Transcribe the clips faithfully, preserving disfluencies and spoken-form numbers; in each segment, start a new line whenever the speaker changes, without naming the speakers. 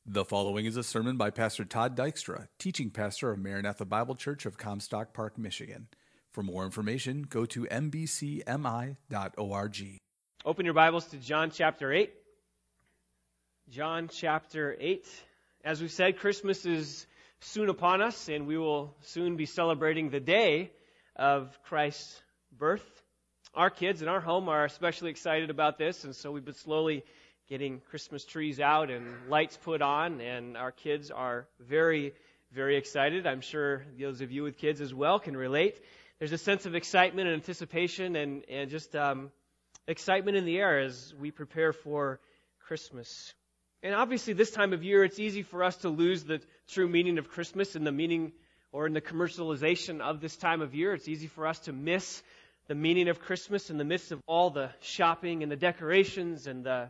The following is a sermon by Pastor Todd Dykstra, teaching pastor of Maranatha Bible Church of Comstock Park, Michigan. For more information, go to m b c m i dot org.
Open your Bibles to John chapter eight. John chapter eight. As we said, Christmas is soon upon us, and we will soon be celebrating the day of Christ's birth. Our kids in our home are especially excited about this, and so we've been slowly getting Christmas trees out and lights put on, and our kids are very, very excited. I'm sure those of you with kids as well can relate. There's a sense of excitement and anticipation and, and just um, excitement in the air as we prepare for Christmas. And obviously this time of year, it's easy for us to lose the true meaning of Christmas in the meaning or in the commercialization of this time of year. It's easy for us to miss the meaning of Christmas in the midst of all the shopping and the decorations and the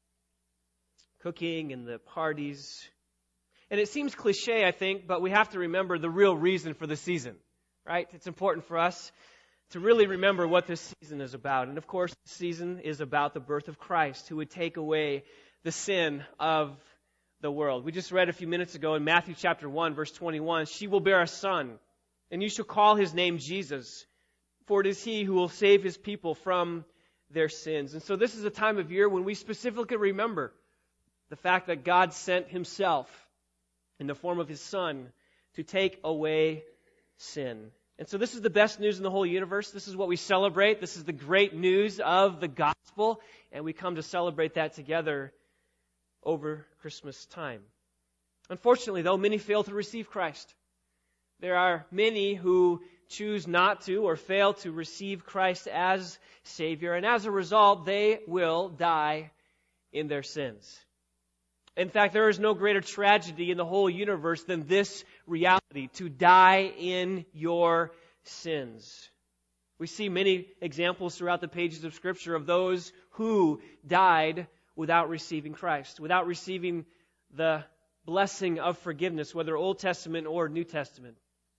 cooking and the parties. And it seems cliche, I think, but we have to remember the real reason for the season, right? It's important for us to really remember what this season is about. And of course, the season is about the birth of Christ, who would take away the sin of the world. We just read a few minutes ago in Matthew chapter one, verse twenty-one, "She will bear a son, and you shall call his name Jesus, for it is he who will save his people from their sins." And so this is a time of year when we specifically remember the fact that God sent himself in the form of his Son to take away sin. And so this is the best news in the whole universe. This is what we celebrate. This is the great news of the gospel. And we come to celebrate that together over Christmas time. Unfortunately, though, many fail to receive Christ. There are many who choose not to or fail to receive Christ as Savior. And as a result, they will die in their sins. In fact, there is no greater tragedy in the whole universe than this reality, to die in your sins. We see many examples throughout the pages of Scripture of those who died without receiving Christ, without receiving the blessing of forgiveness, whether Old Testament or New Testament.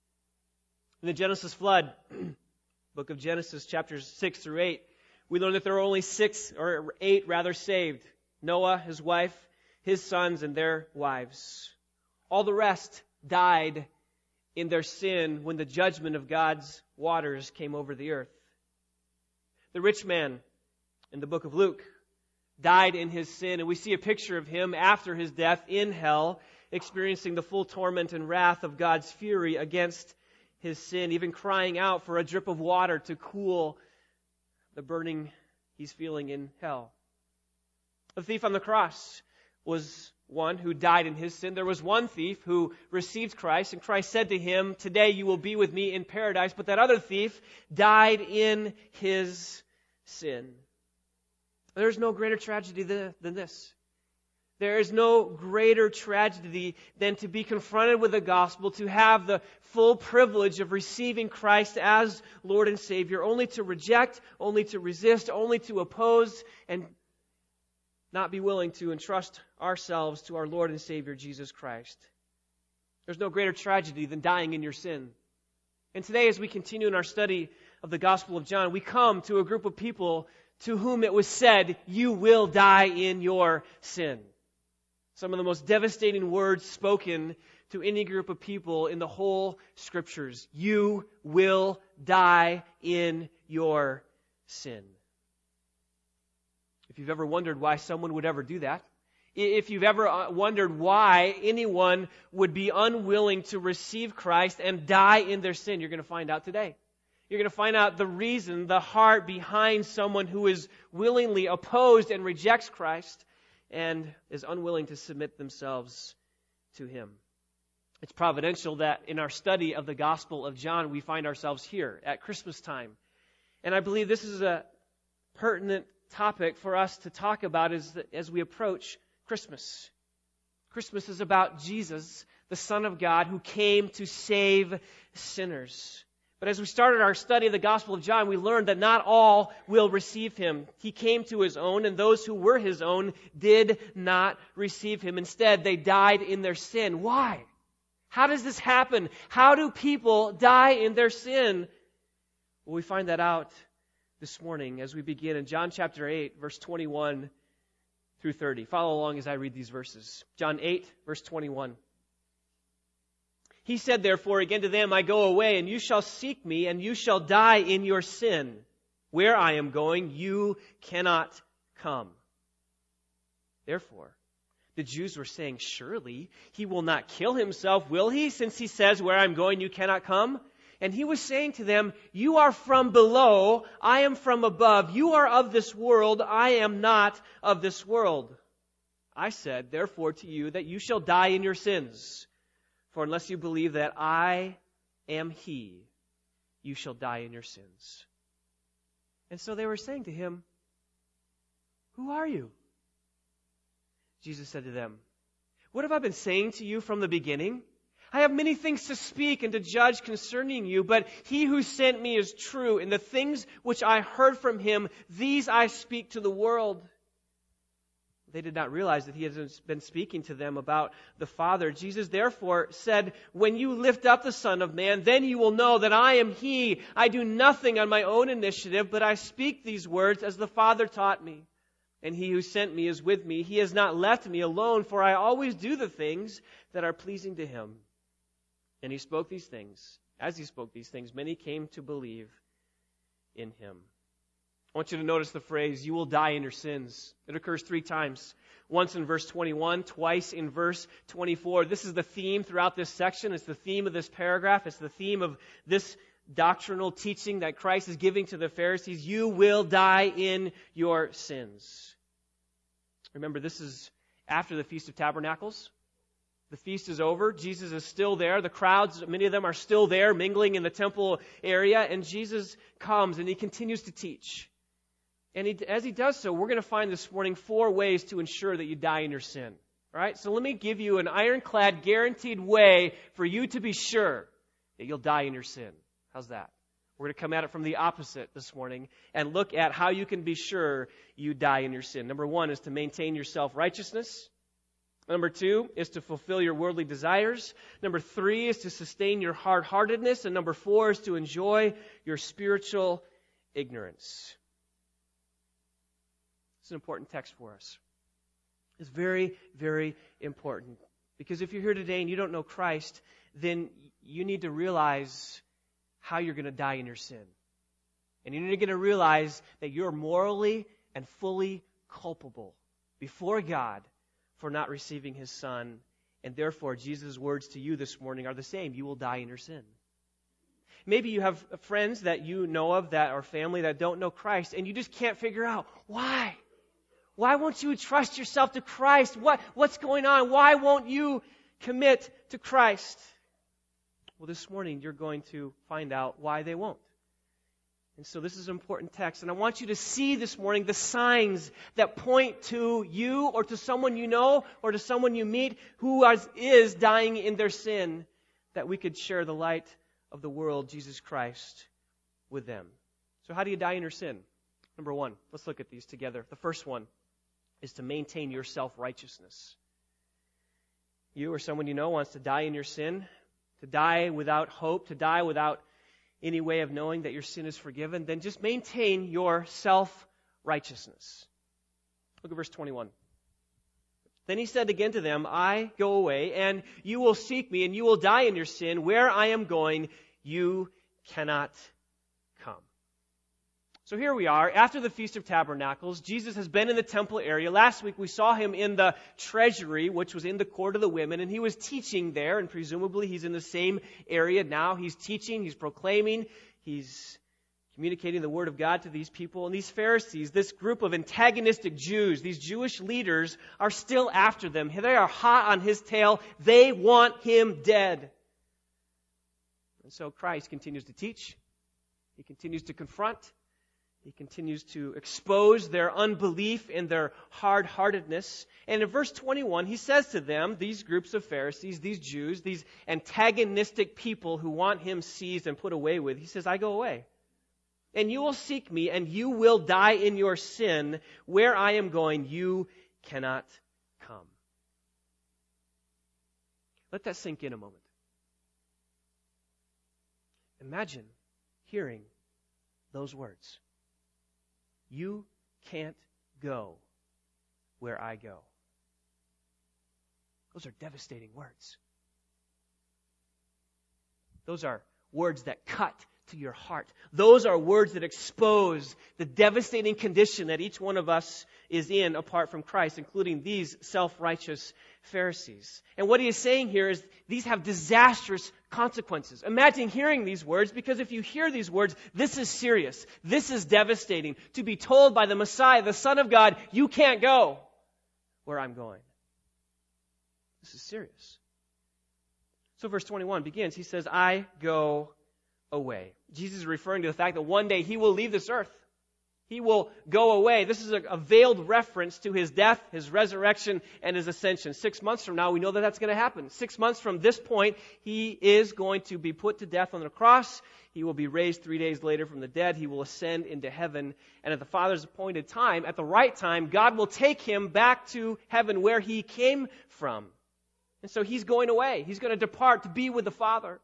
In the Genesis flood, book of Genesis, chapters six through eight, we learn that there are only six, or eight rather, saved. Noah, his wife, his sons, and their wives. All the rest died in their sin when the judgment of God's waters came over the earth. The rich man in the book of Luke died in his sin, and we see a picture of him after his death in hell, experiencing the full torment and wrath of God's fury against his sin, even crying out for a drip of water to cool the burning he's feeling in hell. The thief on the cross was one who died in his sin. There was one thief who received Christ, and Christ said to him, "Today you will be with me in paradise." But that other thief died in his sin. There's no greater tragedy than this. There is no greater tragedy than to be confronted with the gospel, to have the full privilege of receiving Christ as Lord and Savior, only to reject, only to resist, only to oppose, and not be willing to entrust ourselves to our Lord and Savior, Jesus Christ. There's no greater tragedy than dying in your sin. And today, as we continue in our study of the Gospel of John, we come to a group of people to whom it was said, "You will die in your sin." Some of the most devastating words spoken to any group of people in the whole Scriptures. You will die in your sin. If you've ever wondered why someone would ever do that, if you've ever wondered why anyone would be unwilling to receive Christ and die in their sin, you're going to find out today. You're going to find out the reason, the heart behind someone who is willingly opposed and rejects Christ and is unwilling to submit themselves to Him. It's providential that in our study of the Gospel of John, we find ourselves here at Christmas time. And I believe this is a pertinent topic for us to talk about as, as we approach Christmas. Christmas is about Jesus, the Son of God, who came to save sinners. But as we started our study of the Gospel of John, we learned that not all will receive Him. He came to His own, and those who were His own did not receive Him. Instead, they died in their sin. Why? How does this happen? How do people die in their sin? Well, we find that out this morning as we begin in John chapter eight, verse twenty-one through thirty. Follow along as I read these verses. John eight, verse twenty-one. He said, therefore, again to them, I go away, and you shall seek me, and you shall die in your sin. Where I am going, you cannot come. Therefore, the Jews were saying, surely he will not kill himself, will he? Since he says, where I'm going, you cannot come. And he was saying to them, you are from below, I am from above. You are of this world, I am not of this world. I said, therefore, to you, that you shall die in your sins. For unless you believe that I am he, you shall die in your sins. And so they were saying to him, who are you? Jesus said to them, what have I been saying to you from the beginning? I have many things to speak and to judge concerning you, but he who sent me is true, and the things which I heard from him, these I speak to the world. They did not realize that he had been speaking to them about the Father. Jesus therefore said, when you lift up the Son of Man, then you will know that I am he. I do nothing on my own initiative, but I speak these words as the Father taught me. And he who sent me is with me. He has not left me alone, for I always do the things that are pleasing to him. And he spoke these things. As he spoke these things, many came to believe in him. I want you to notice the phrase, you will die in your sins. It occurs three times. Once in verse twenty-one, twice in verse twenty-four. This is the theme throughout this section. It's the theme of this paragraph. It's the theme of this doctrinal teaching that Christ is giving to the Pharisees. You will die in your sins. Remember, this is after the Feast of Tabernacles. The feast is over. Jesus is still there. The crowds, many of them are still there, mingling in the temple area. And Jesus comes and he continues to teach. And he, as he does so, we're going to find this morning four ways to ensure that you die in your sin. All right? So let me give you an ironclad, guaranteed way for you to be sure that you'll die in your sin. How's that? We're going to come at it from the opposite this morning and look at how you can be sure you die in your sin. Number one is to maintain your self-righteousness. Number two is to fulfill your worldly desires. Number three is to sustain your hard-heartedness. And number four is to enjoy your spiritual ignorance. It's an important text for us. It's very, very important. Because if you're here today and you don't know Christ, then you need to realize how you're going to die in your sin. And you're going to realize that you're morally and fully culpable before God for not receiving his Son. And therefore, Jesus' words to you this morning are the same. You will die in your sin. Maybe you have friends that you know of that or family that don't know Christ, and you just can't figure out why. Why won't you trust yourself to Christ? What, what's going on? Why won't you commit to Christ? Well, this morning you're going to find out why they won't. And so this is an important text. And I want you to see this morning the signs that point to you or to someone you know or to someone you meet who is dying in their sin, that we could share the light of the world, Jesus Christ, with them. So how do you die in your sin? Number one, let's look at these together. The first one is to maintain your self-righteousness. You or someone you know wants to die in your sin, to die without hope, to die without any way of knowing that your sin is forgiven, then just maintain your self-righteousness. Look at verse twenty-one. Then he said again to them, I go away, and you will seek me, and you will die in your sin. Where I am going, you cannot come. So here we are, after the Feast of Tabernacles. Jesus has been in the temple area. Last week we saw him in the treasury, which was in the court of the women, and he was teaching there, and presumably he's in the same area now. He's teaching, he's proclaiming, he's communicating the word of God to these people. And these Pharisees, this group of antagonistic Jews, these Jewish leaders, are still after them. They are hot on his tail. They want him dead. And so Christ continues to teach. He continues to confront. He continues to expose their unbelief and their hard-heartedness. And in verse twenty-one, he says to them, these groups of Pharisees, these Jews, these antagonistic people who want him seized and put away with, he says, I go away. And you will seek me, and you will die in your sin. Where I am going, you cannot come. Let that sink in a moment. Imagine hearing those words. You can't go where I go. Those are devastating words. Those are words that cut to your heart. Those are words that expose the devastating condition that each one of us is in apart from Christ, including these self-righteous Pharisees. And what he is saying here is these have disastrous consequences. Imagine hearing these words, because if you hear these words, this is serious. This is devastating. To be told by the Messiah, the Son of God, you can't go where I'm going. This is serious. So verse twenty-one begins. He says, I go away. Jesus is referring to the fact that one day he will leave this earth. He will go away. This is a, a veiled reference to his death, his resurrection, and his ascension. Six months from now, we know that that's going to happen. Six months from this point, he is going to be put to death on the cross. He will be raised three days later from the dead. He will ascend into heaven. And at the Father's appointed time, at the right time, God will take him back to heaven where he came from. And so he's going away. He's going to depart to be with the Father.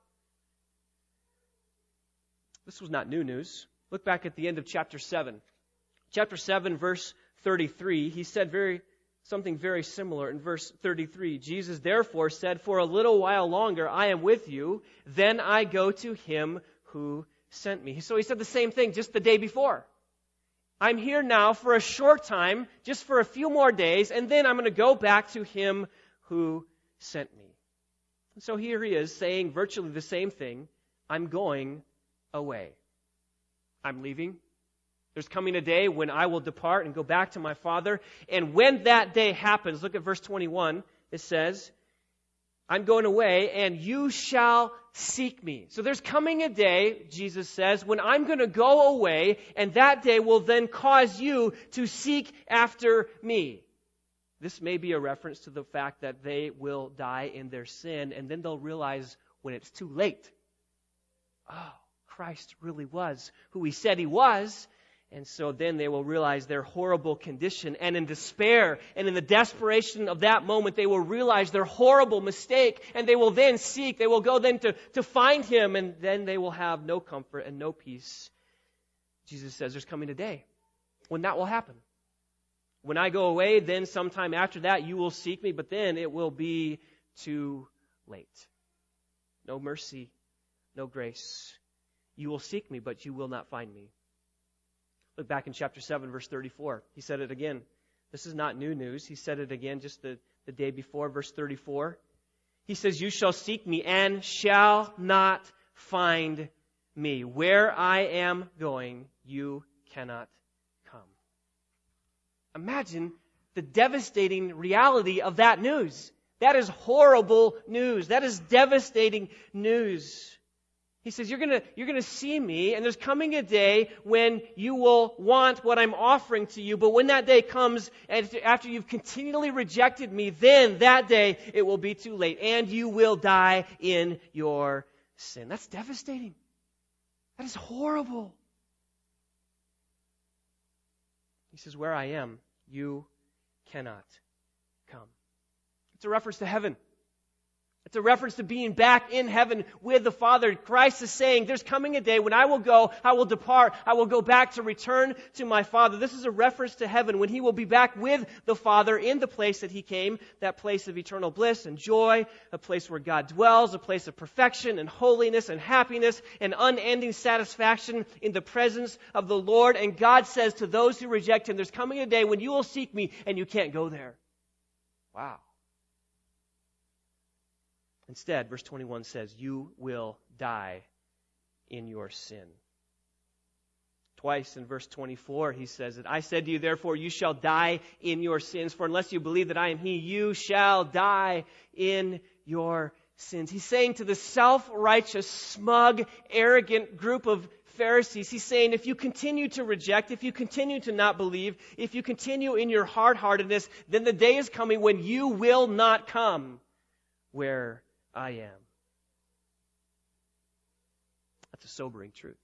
This was not new news. Look back at the end of chapter seven. Chapter seven, verse thirty-three, he said very something very similar in verse thirty-three. Jesus therefore said, for a little while longer I am with you, then I go to him who sent me. So he said the same thing just the day before. I'm here now for a short time, just for a few more days, and then I'm going to go back to him who sent me. And so here he is saying virtually the same thing. I'm going away. I'm leaving. There's coming a day when I will depart and go back to my Father. And when that day happens, look at verse twenty-one. It says, I'm going away and you shall seek me. So there's coming a day, Jesus says, when I'm going to go away, and that day will then cause you to seek after me. This may be a reference to the fact that they will die in their sin, and then they'll realize when it's too late. Oh, Christ really was who he said he was. And so then they will realize their horrible condition. And in despair and in the desperation of that moment, they will realize their horrible mistake. And they will then seek, they will go then to, to find him. And then they will have no comfort and no peace. Jesus says there's coming a day when that will happen. When I go away, then sometime after that, you will seek me. But then it will be too late. No mercy, no grace. You will seek me, but you will not find me. Look back in chapter seven, verse thirty-four. He said it again. This is not new news. He said it again just the, the day before, verse thirty-four. He says, you shall seek me and shall not find me. Where I am going, you cannot come. Imagine the devastating reality of that news. That is horrible news. That is devastating news. He says, you're going you're gonna see me, and there's coming a day when you will want what I'm offering to you. But when that day comes, and after you've continually rejected me, then that day it will be too late, and you will die in your sin. That's devastating. That is horrible. He says, where I am, you cannot come. It's a reference to heaven. It's a reference to being back in heaven with the Father. Christ is saying, there's coming a day when I will go, I will depart, I will go back to return to my Father. This is a reference to heaven when he will be back with the Father in the place that he came, that place of eternal bliss and joy, a place where God dwells, a place of perfection and holiness and happiness and unending satisfaction in the presence of the Lord. And God says to those who reject him, there's coming a day when you will seek me and you can't go there. Wow. Instead, verse twenty-one says, you will die in your sin. Twice in verse twenty-four, he says that I said to you, therefore, you shall die in your sins. For unless you believe that I am he, you shall die in your sins. He's saying to the self-righteous, smug, arrogant group of Pharisees, he's saying, if you continue to reject, if you continue to not believe, if you continue in your hard-heartedness, then the day is coming when you will not come where I am. That's a sobering truth.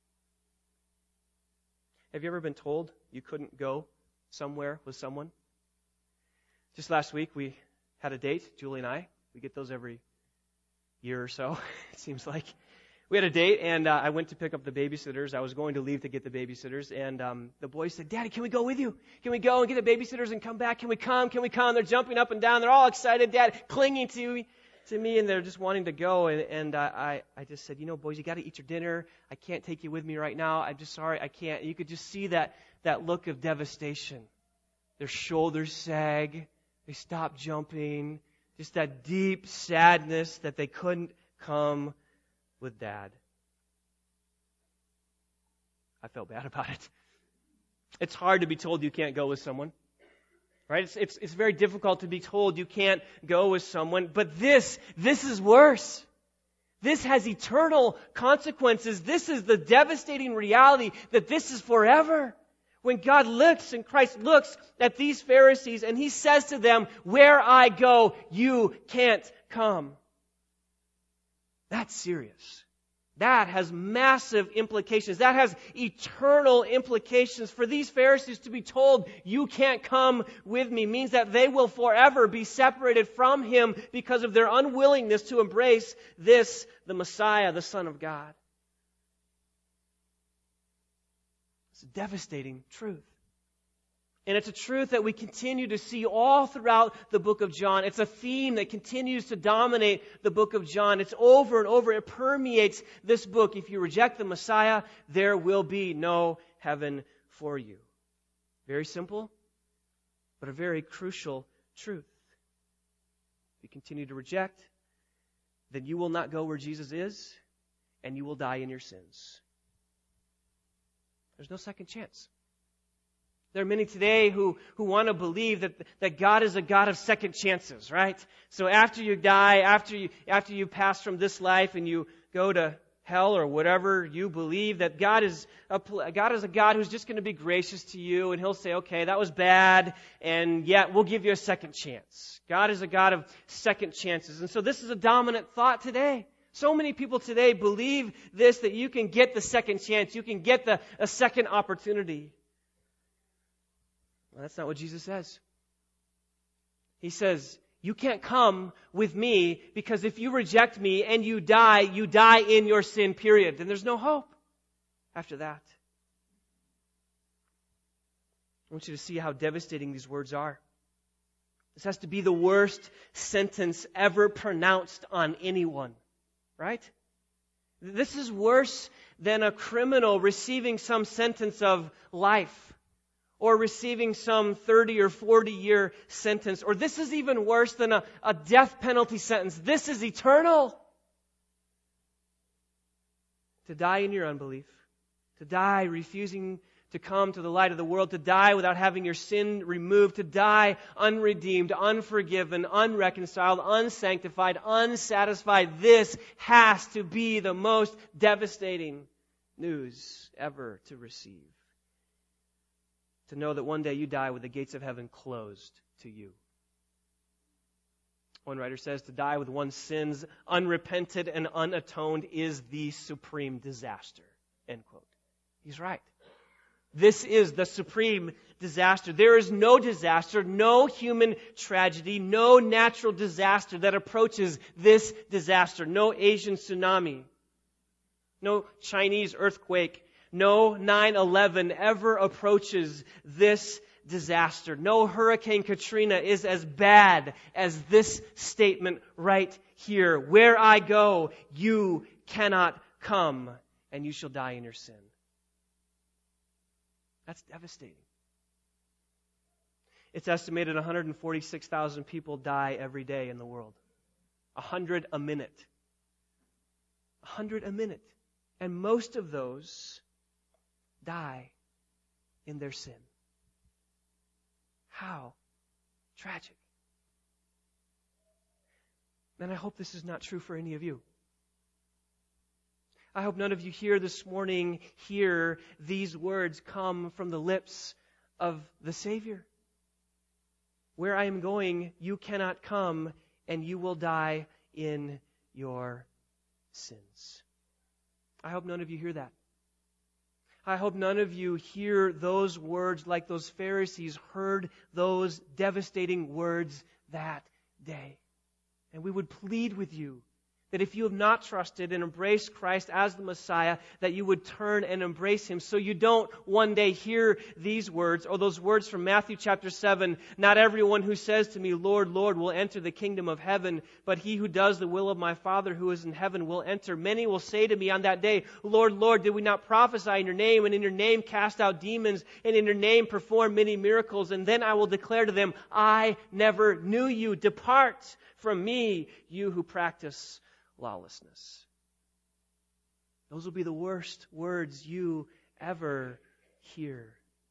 Have you ever been told you couldn't go somewhere with someone? Just last week we had a date, Julie and I. We get those every year or so, it seems like. we had a date, and uh, I went to pick up the babysitters. I was going to leave to get the babysitters, and um, the boys said, Daddy, can we go with you? Can we go and get the babysitters and come back? Can we come? Can we come? They're jumping up and down. They're all excited, Dad, clinging to me, to me and they're just wanting to go. And, and uh, I, I just said, you know, boys, you got to eat your dinner. I can't take you with me right now. I'm just sorry, I can't. You could just see that, that look of devastation. Their shoulders sag. They stop jumping. Just that deep sadness that they couldn't come with Dad. I felt bad about it. It's hard to be told you can't go with someone. Right? It's, it's, it's very difficult to be told you can't go with someone. But this, this is worse. This has eternal consequences. This is the devastating reality that this is forever. When God looks and Christ looks at these Pharisees and He says to them, where I go, you can't come. That's serious. That has massive implications. That has eternal implications. For these Pharisees to be told, you can't come with me, means that they will forever be separated from Him because of their unwillingness to embrace this, the Messiah, the Son of God. It's a devastating truth. And it's a truth that we continue to see all throughout the book of John. It's a theme that continues to dominate the book of John. It's over and over. It permeates this book. If you reject the Messiah, there will be no heaven for you. Very simple, but a very crucial truth. If you continue to reject, then you will not go where Jesus is, and you will die in your sins. There's no second chance. There are many today who, who want to believe that, that God is a God of second chances, right? So after you die, after you, after you pass from this life and you go to hell or whatever you believe, that God is a, God is a God who's just going to be gracious to you, and He'll say, okay, that was bad, and yet we'll give you a second chance. God is a God of second chances. And so this is a dominant thought today. So many people today believe this, that you can get the second chance, you can get the a second opportunity. Well, that's not what Jesus says. He says, you can't come with me because if you reject me and you die, you die in your sin, period. And there's no hope after that. I want you to see how devastating these words are. This has to be the worst sentence ever pronounced on anyone, right? This is worse than a criminal receiving some sentence of life, or receiving some thirty or forty year sentence. Or this is even worse than a, a death penalty sentence. This is eternal. To die in your unbelief. To die refusing to come to the light of the world. To die without having your sin removed. To die unredeemed, unforgiven, unreconciled, unsanctified, unsatisfied. This has to be the most devastating news ever to receive. To know that one day you die with the gates of heaven closed to you. One writer says, to die with one's sins unrepented and unatoned is the supreme disaster. End quote. He's right. This is the supreme disaster. There is no disaster, no human tragedy, no natural disaster that approaches this disaster. No Asian tsunami, no Chinese earthquake, no nine eleven ever approaches this disaster. No Hurricane Katrina is as bad as this statement right here. Where I go, you cannot come, and you shall die in your sin. That's devastating. It's estimated one hundred forty-six thousand people die every day in the world. one hundred a minute. one hundred a minute. And most of those die in their sin. How tragic. And I hope this is not true for any of you. I hope none of you here this morning hear these words come from the lips of the Savior. Where I am going, you cannot come, and you will die in your sins. I hope none of you hear that. I hope none of you hear those words like those Pharisees heard those devastating words that day. And we would plead with you That if you have not trusted and embraced Christ as the Messiah, that you would turn and embrace Him so you don't one day hear these words, or those words from Matthew chapter seven, not everyone who says to me, Lord, Lord, will enter the kingdom of heaven, but he who does the will of my Father who is in heaven will enter. Many will say to me on that day, Lord, Lord, did we not prophesy in your name, and in your name cast out demons, and in your name perform many miracles? And then I will declare to them, I never knew you. Depart from me, you who practice lawlessness. Those will be the worst words you ever hear.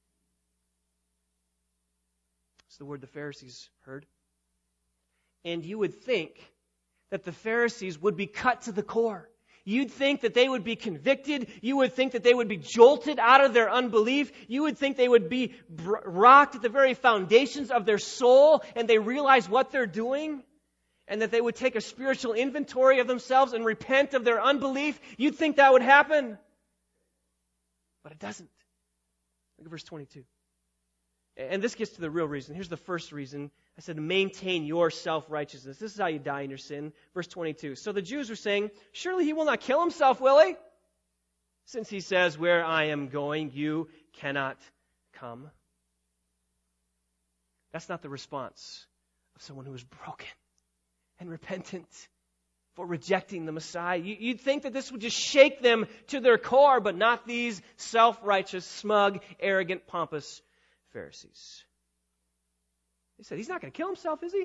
It's the word the Pharisees heard. And you would think that the Pharisees would be cut to the core. You'd think that they would be convicted. You would think that they would be jolted out of their unbelief. You would think they would be rocked at the very foundations of their soul, and they realize what they're doing. And that they would take a spiritual inventory of themselves and repent of their unbelief. You'd think that would happen. But it doesn't. Look at verse twenty-two. And this gets to the real reason. Here's the first reason. I said, maintain your self-righteousness. This is how you die in your sin. Verse twenty-two. So the Jews were saying, surely he will not kill himself, will he? Since he says, where I am going, you cannot come. That's not the response of someone who is broken and repentant for rejecting the Messiah. You'd think that this would just shake them to their core, but not these self-righteous, smug, arrogant, pompous Pharisees. They said, he's not going to kill himself, is he?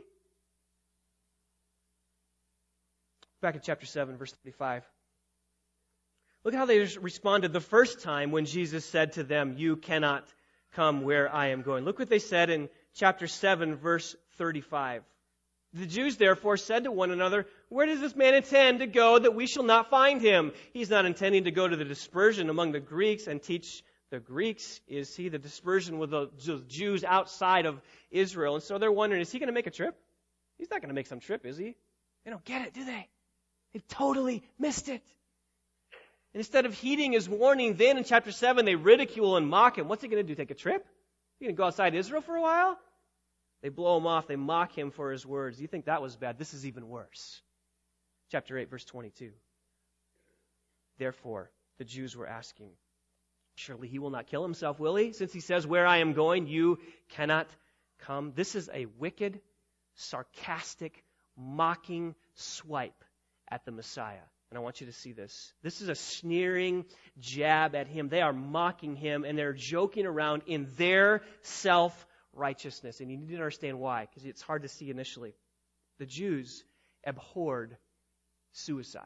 Back in chapter seven, verse thirty-five. Look how they responded the first time when Jesus said to them, you cannot come where I am going. Look what they said in chapter seven, verse thirty-five. The Jews therefore said to one another, where does this man intend to go that we shall not find him? He's not intending to go to the dispersion among the Greeks and teach the Greeks, is he? The dispersion with the Jews outside of Israel. And so they're wondering, is he going to make a trip? He's not going to make some trip, is he? They don't get it, do they? They've totally missed it. And instead of heeding his warning, then in chapter seven, they ridicule and mock him. What's he going to do, take a trip? He's going to go outside Israel for a while? They blow him off. They mock him for his words. You think that was bad? This is even worse. Chapter eight, verse twenty-two. Therefore, the Jews were asking, surely he will not kill himself, will he? Since he says, where I am going, you cannot come. This is a wicked, sarcastic, mocking swipe at the Messiah. And I want you to see this. This is a sneering jab at him. They are mocking him, and they're joking around in their self righteousness. And you need to understand why, because it's hard to see initially. The Jews abhorred suicide.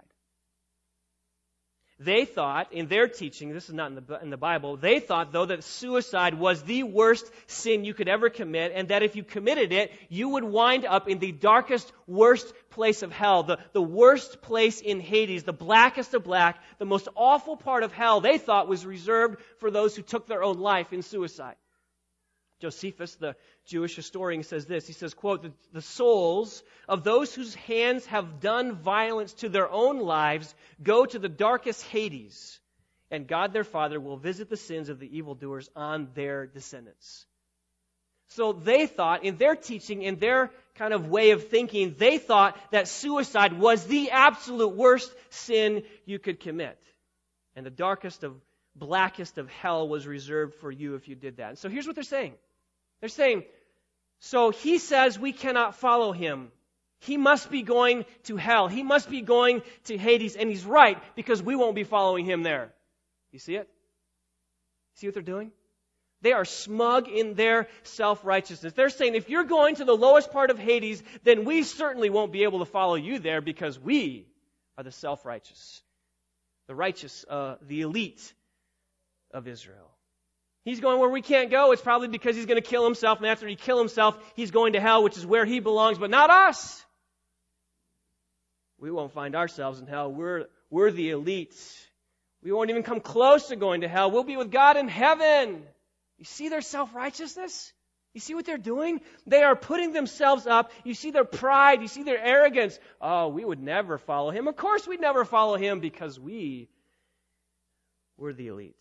They thought, in their teaching, this is not in the, in the Bible, they thought, though, that suicide was the worst sin you could ever commit, and that if you committed it, you would wind up in the darkest, worst place of hell, the, the worst place in Hades, the blackest of black, the most awful part of hell, they thought was reserved for those who took their own life in suicide. Josephus, the Jewish historian, says this. He says, quote, the, the souls of those whose hands have done violence to their own lives go to the darkest Hades, and God their Father will visit the sins of the evildoers on their descendants. So they thought, in their teaching, in their kind of way of thinking, they thought that suicide was the absolute worst sin you could commit. And the darkest of blackest of hell was reserved for you if you did that. And so here's what they're saying. They're saying, so he says we cannot follow him. He must be going to hell. He must be going to Hades. And he's right, because we won't be following him there. You see it? See what they're doing? They are smug in their self-righteousness. They're saying, if you're going to the lowest part of Hades, then we certainly won't be able to follow you there, because we are the self-righteous, the righteous, uh, the elite of Israel. He's going where we can't go. It's probably because he's going to kill himself, and after he kills himself, he's going to hell, which is where he belongs, but not us. We won't find ourselves in hell. We're, we're the elite. We won't even come close to going to hell. We'll be with God in heaven. You see their self-righteousness? You see what they're doing? They are putting themselves up. You see their pride. You see their arrogance. Oh, we would never follow him. Of course we'd never follow him, because we were the elite.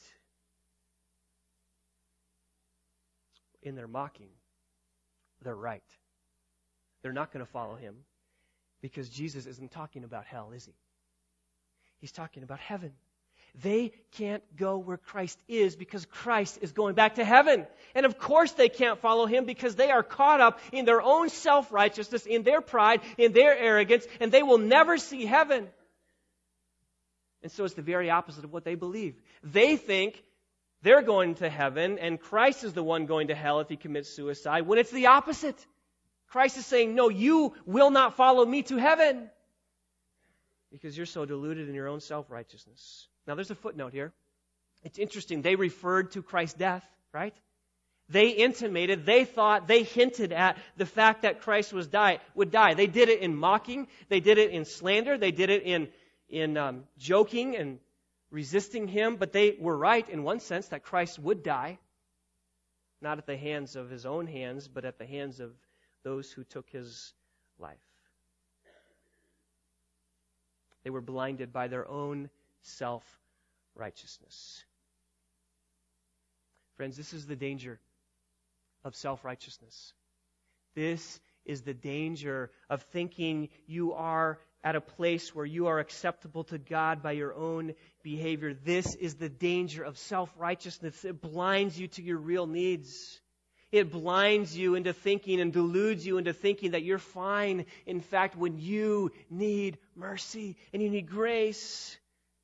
In their mocking, they're right. They're not going to follow him. Because Jesus isn't talking about hell, is he? He's talking about heaven. They can't go where Christ is because Christ is going back to heaven. And of course they can't follow him because they are caught up in their own self-righteousness, in their pride, in their arrogance, and they will never see heaven. And so it's the very opposite of what they believe. They think they're going to heaven and Christ is the one going to hell if he commits suicide, when it's the opposite. Christ is saying, no, you will not follow me to heaven because you're so deluded in your own self-righteousness. Now, there's a footnote here. It's interesting. They referred to Christ's death, right? They intimated, they thought, they hinted at the fact that Christ was die, would die. They did it in mocking. They did it in slander. They did it in, in um, joking and resisting him. But they were right in one sense that Christ would die, not at the hands of his own hands, but at the hands of those who took his life. They were blinded by their own self-righteousness. Friends, this is the danger of self-righteousness. This is the danger of thinking you are at a place where you are acceptable to God by your own behavior. This is the danger of self-righteousness. It blinds you to your real needs. It blinds you into thinking and deludes you into thinking that you're fine, in fact, when you need mercy and you need grace.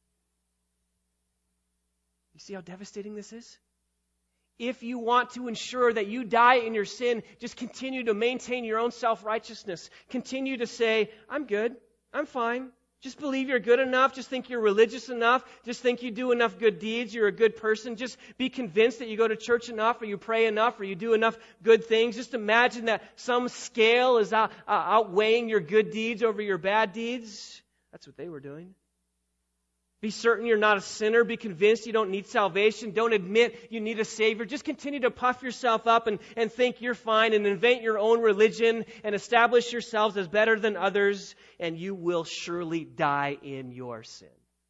You see how devastating this is? If you want to ensure that you die in your sin, just continue to maintain your own self-righteousness. Continue to say, I'm good, I'm fine. Just believe you're good enough. Just think you're religious enough. Just think you do enough good deeds. You're a good person. Just be convinced that you go to church enough or you pray enough or you do enough good things. Just imagine that some scale is out, uh, outweighing your good deeds over your bad deeds. That's what they were doing. Be certain you're not a sinner. Be convinced you don't need salvation. Don't admit you need a Savior. Just continue to puff yourself up and, and think you're fine and invent your own religion and establish yourselves as better than others, and you will surely die in your sin.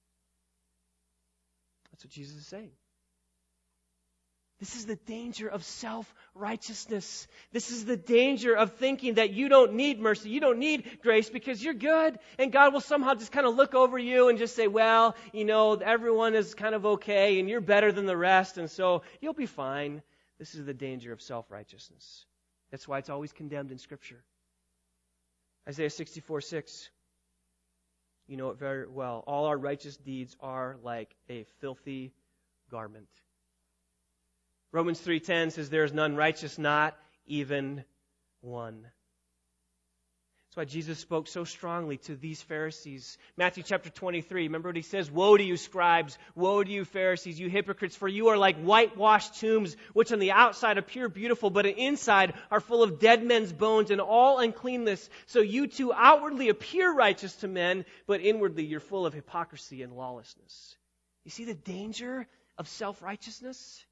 That's what Jesus is saying. This is the danger of self-righteousness. This is the danger of thinking that you don't need mercy, you don't need grace because you're good. And God will somehow just kind of look over you and just say, well, you know, everyone is kind of okay and you're better than the rest and so you'll be fine. This is the danger of self-righteousness. That's why it's always condemned in Scripture. Isaiah sixty-four six. You know it very well. All our righteous deeds are like a filthy garment. Romans three ten says, there is none righteous, not even one. That's why Jesus spoke so strongly to these Pharisees. Matthew chapter twenty-three, remember what he says? Woe to you, scribes! Woe to you, Pharisees, you hypocrites! For you are like whitewashed tombs, which on the outside appear beautiful, but inside are full of dead men's bones and all uncleanness. So you too outwardly appear righteous to men, but inwardly you're full of hypocrisy and lawlessness. You see the danger of self-righteousness?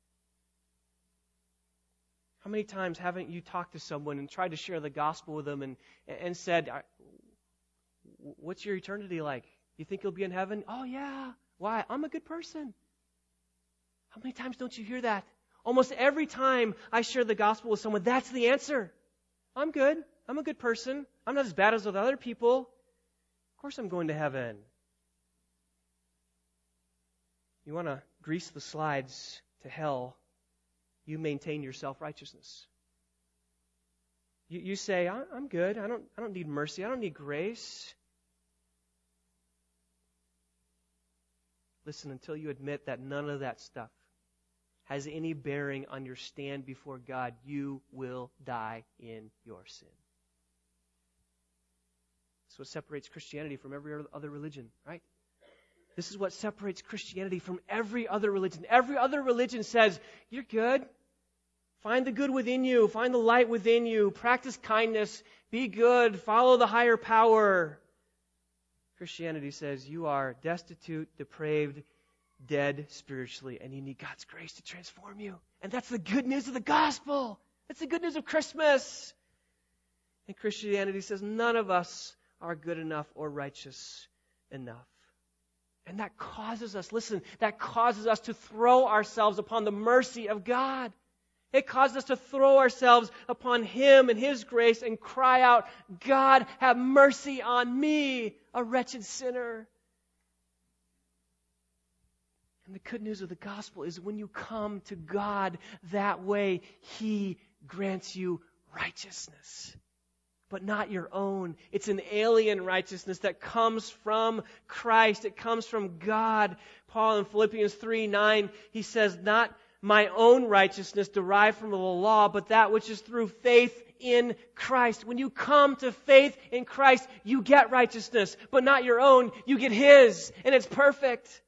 How many times haven't you talked to someone and tried to share the gospel with them and, and said, what's your eternity like? You think you'll be in heaven? Oh, yeah. Why? I'm a good person. How many times don't you hear that? Almost every time I share the gospel with someone, that's the answer. I'm good. I'm a good person. I'm not as bad as with other people. Of course I'm going to heaven. You want to grease the slides to hell, you maintain your self-righteousness. You, you say, I'm good. I don't, I don't need mercy. I don't need grace. Listen, until you admit that none of that stuff has any bearing on your stand before God, you will die in your sin. That's what separates Christianity from every other religion, right? This is what separates Christianity from every other religion. Every other religion says, you're good. Find the good within you. Find the light within you. Practice kindness. Be good. Follow the higher power. Christianity says you are destitute, depraved, dead spiritually, and you need God's grace to transform you. And that's the good news of the gospel. That's the good news of Christmas. And Christianity says none of us are good enough or righteous enough. And that causes us, listen, that causes us to throw ourselves upon the mercy of God. It caused us to throw ourselves upon Him and His grace and cry out, God, have mercy on me, a wretched sinner. And the good news of the gospel is when you come to God that way, He grants you righteousness. But not your own. It's an alien righteousness that comes from Christ. It comes from God. Paul in Philippians three nine, he says, not my own righteousness derived from the law, but that which is through faith in Christ. When you come to faith in Christ, you get righteousness, but not your own. You get His, and it's perfect.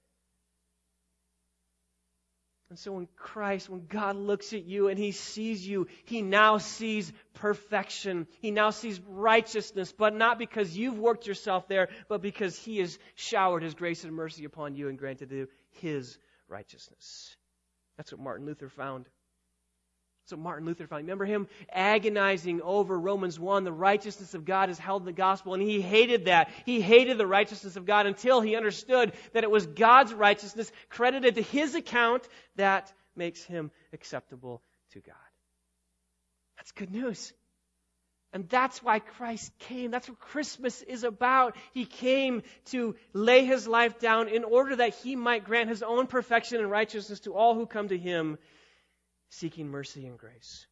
And so when Christ, when God looks at you and He sees you, He now sees perfection. He now sees righteousness, but not because you've worked yourself there, but because He has showered His grace and mercy upon you and granted you His righteousness. That's what Martin Luther found. That's what Martin Luther found. Remember him agonizing over Romans one, the righteousness of God is held in the gospel, and he hated that. He hated the righteousness of God until he understood that it was God's righteousness credited to his account that makes him acceptable to God. That's good news. And that's why Christ came. That's what Christmas is about. He came to lay His life down in order that He might grant His own perfection and righteousness to all who come to Him, seeking mercy and grace.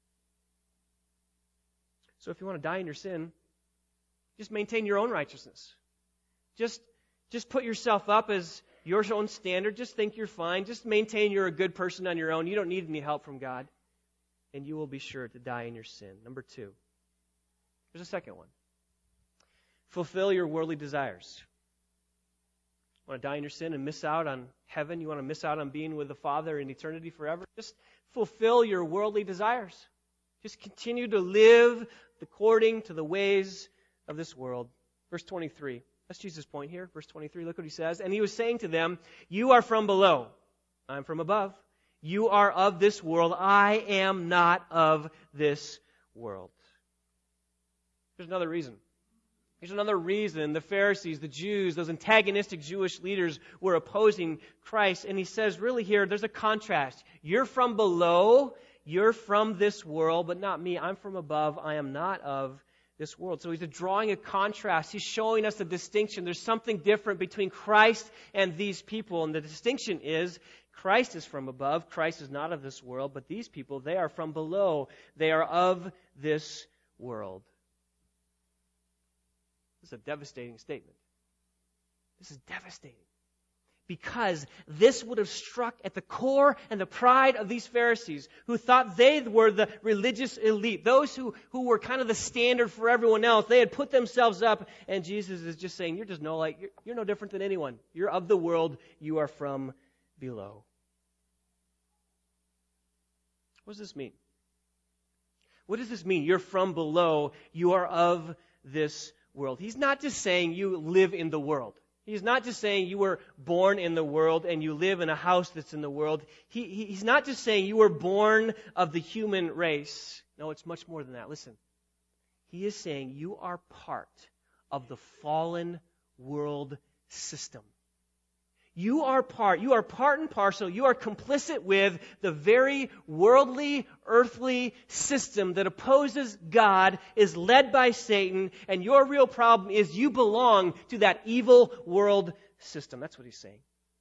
So if you want to die in your sin, just maintain your own righteousness. Just, just put yourself up as your own standard. Just think you're fine. Just maintain you're a good person on your own. You don't need any help from God. And you will be sure to die in your sin. Number two. There's a second one. Fulfill your worldly desires. You want to die in your sin and miss out on heaven? You want to miss out on being with the Father in eternity forever? Just fulfill your worldly desires. Just continue to live according to the ways of this world. Verse twenty-three. That's Jesus' point here. Verse twenty-three, look what He says. And He was saying to them, you are from below. I'm from above. You are of this world. I am not of this world. There's another reason. There's another reason the Pharisees, the Jews, those antagonistic Jewish leaders were opposing Christ. And He says, really here, there's a contrast. You're from below, you're from this world, but not me. I'm from above. I am not of this world. So He's drawing a contrast. He's showing us a distinction. There's something different between Christ and these people. And the distinction is Christ is from above. Christ is not of this world. But these people, they are from below. They are of this world. This is a devastating statement. This is devastating. Because this would have struck at the core and the pride of these Pharisees who thought they were the religious elite, those who, who were kind of the standard for everyone else. They had put themselves up, and Jesus is just saying, you're just no like you're, you're no different than anyone. You're of the world, you are from below. What does this mean? What does this mean? You're from below, you are of this world. He's not just saying you live in the world. He's not just saying you were born in the world and you live in a house that's in the world. He, he, he's not just saying you were born of the human race. No, it's much more than that. Listen. He is saying you are part of the fallen world system. You are part, you are part and parcel, you are complicit with the very worldly, earthly system that opposes God, is led by Satan, and your real problem is you belong to that evil world system. That's what He's saying.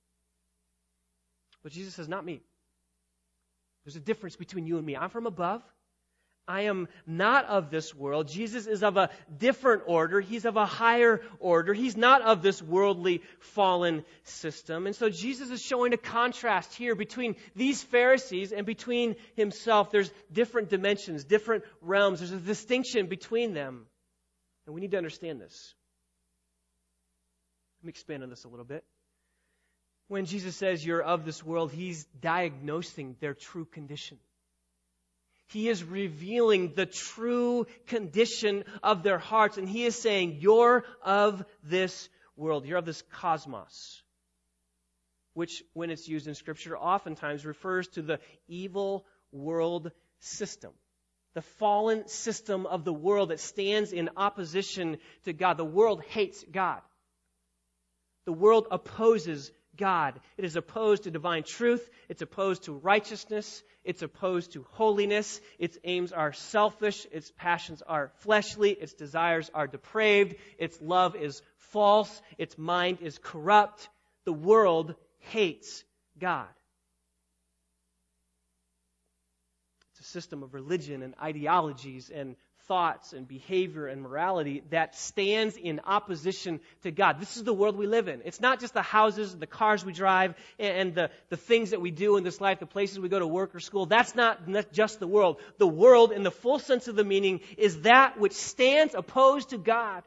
But Jesus says, not me. There's a difference between you and me. I'm from above. I am not of this world. Jesus is of a different order. He's of a higher order. He's not of this worldly fallen system. And so Jesus is showing a contrast here between these Pharisees and between Himself. There's different dimensions, different realms. There's a distinction between them. And we need to understand this. Let me expand on this a little bit. When Jesus says you're of this world, He's diagnosing their true condition. He is revealing the true condition of their hearts. And He is saying, you're of this world. You're of this cosmos. Which, when it's used in Scripture, oftentimes refers to the evil world system. The fallen system of the world that stands in opposition to God. The world hates God. The world opposes God. It is opposed to divine truth. It's opposed to righteousness. It's opposed to holiness. Its aims are selfish. Its passions are fleshly. Its desires are depraved. Its love is false. Its mind is corrupt. The world hates God. It's a system of religion and ideologies and thoughts and behavior and morality that stands in opposition to God. This is the world we live in. It's not just the houses and the cars we drive and the, the things that we do in this life, the places we go to work or school. That's not, not just the world. The world, in the full sense of the meaning, is that which stands opposed to God.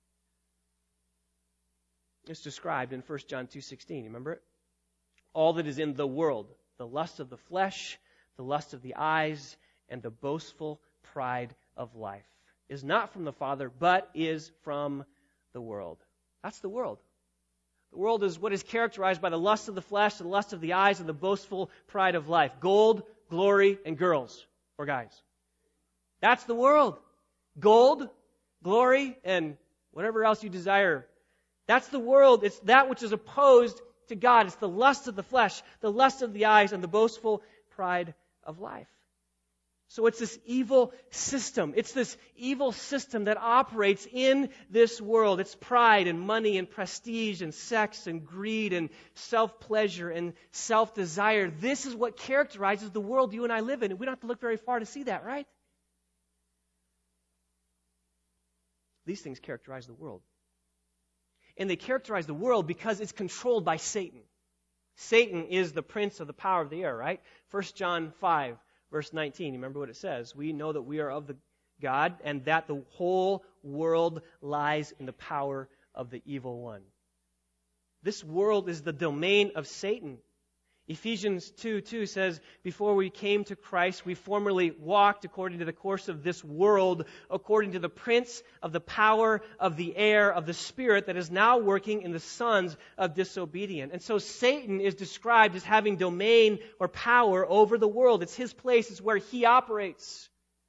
It's described in First John two sixteen. You remember it? All that is in the world, the lust of the flesh, the lust of the eyes, and the boastful pride of life, is not from the Father, but is from the world. That's the world. The world is what is characterized by the lust of the flesh, the lust of the eyes, and the boastful pride of life. Gold, glory, and girls, or guys. That's the world. Gold, glory, and whatever else you desire. That's the world. It's that which is opposed to God. It's the lust of the flesh, the lust of the eyes, and the boastful pride of life. So it's this evil system. It's this evil system that operates in this world. It's pride and money and prestige and sex and greed and self-pleasure and self-desire. This is what characterizes the world you and I live in. And we don't have to look very far to see that, right? These things characterize the world. And they characterize the world because it's controlled by Satan. Satan is the prince of the power of the air, right? First John five. Verse nineteen, you remember what it says? We know that we are of the God and that the whole world lies in the power of the evil one. This world is the domain of Satan. Ephesians two two says, before we came to Christ, we formerly walked according to the course of this world, according to the prince of the power of the air, of the spirit that is now working in the sons of disobedience. And so Satan is described as having domain or power over the world. It's his place. It's where he operates.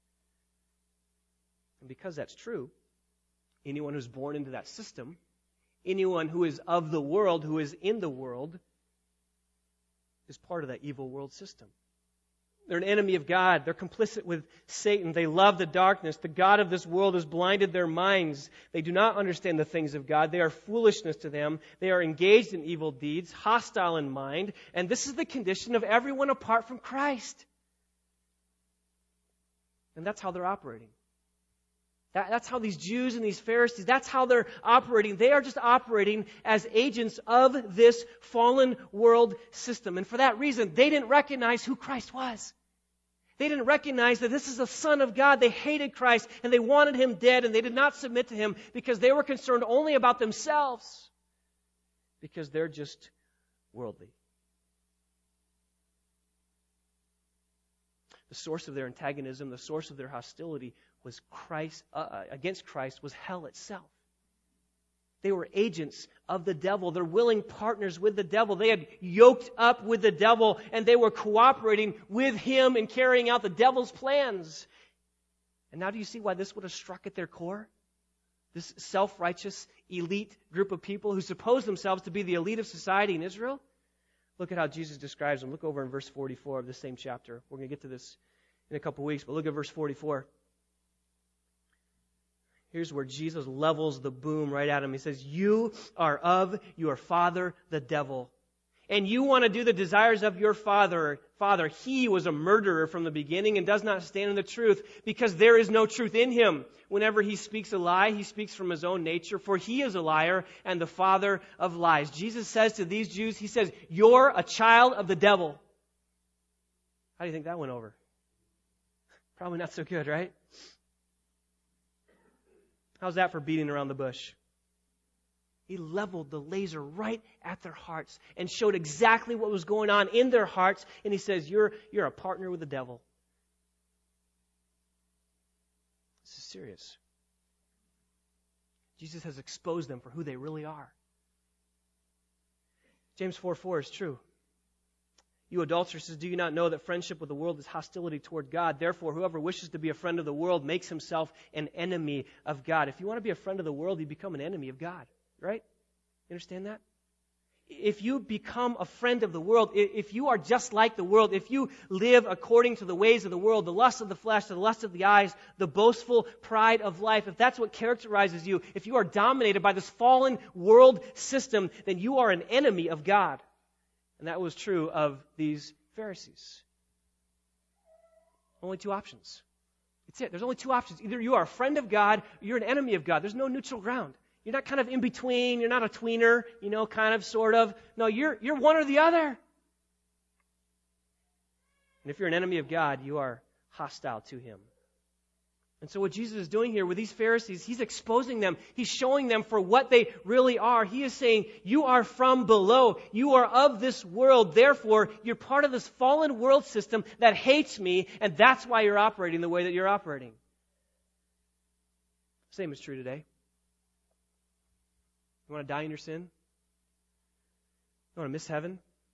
And because that's true, anyone who's born into that system, anyone who is of the world, who is in the world, is part of that evil world system. They're an enemy of God. They're complicit with Satan. They love the darkness. The God of this world has blinded their minds. They do not understand the things of God. They are foolishness to them. They are engaged in evil deeds, hostile in mind. And this is the condition of everyone apart from Christ. And that's how they're operating. That, that's how these Jews and these Pharisees, that's how they're operating. They are just operating as agents of this fallen world system. And for that reason, they didn't recognize who Christ was. They didn't recognize that this is the Son of God. They hated Christ and they wanted Him dead and they did not submit to Him because they were concerned only about themselves. Because they're just worldly. The source of their antagonism, the source of their hostility was Christ uh, against Christ was hell itself. They were agents of the devil. They're willing partners with the devil. They had yoked up with the devil and they were cooperating with him in carrying out the devil's plans. And now do you see why this would have struck at their core? This self-righteous elite group of people who suppose themselves to be the elite of society in Israel? Look at how Jesus describes them. Look over in verse forty-four of the same chapter. We're going to get to this in a couple weeks, but look at verse forty-four. Here's where Jesus levels the boom right at him. He says, you are of your father, the devil. And you want to do the desires of your father. Father, he was a murderer from the beginning and does not stand in the truth because there is no truth in him. Whenever he speaks a lie, he speaks from his own nature, for he is a liar and the father of lies. Jesus says to these Jews, he says, you're a child of the devil. How do you think that went over? Probably not so good, right? How's that for beating around the bush? He leveled the laser right at their hearts and showed exactly what was going on in their hearts. And he says, you're, you're a partner with the devil. This is serious. Jesus has exposed them for who they really are. James four four is true. You adulteresses, do you not know that friendship with the world is hostility toward God? Therefore, whoever wishes to be a friend of the world makes himself an enemy of God. If you want to be a friend of the world, you become an enemy of God. Right? You understand that? if you become a friend of the world, if you are just like the world, if you live according to the ways of the world, the lust of the flesh, the lust of the eyes, the boastful pride of life, if that's what characterizes you, if you are dominated by this fallen world system, then you are an enemy of God. And that was true of these Pharisees. Only two options. That's it. There's only two options. Either you are a friend of God, or you're an enemy of God. There's no neutral ground. You're not kind of in between. You're not a tweener, you know, kind of, sort of. No, you're you're one or the other. And if you're an enemy of God, you are hostile to Him. And so what Jesus is doing here with these Pharisees, He's exposing them. He's showing them for what they really are. He is saying, you are from below. You are of this world. Therefore, you're part of this fallen world system that hates me, and that's why you're operating the way that you're operating. Same is true today. You want to die in your sin? You want to miss heaven?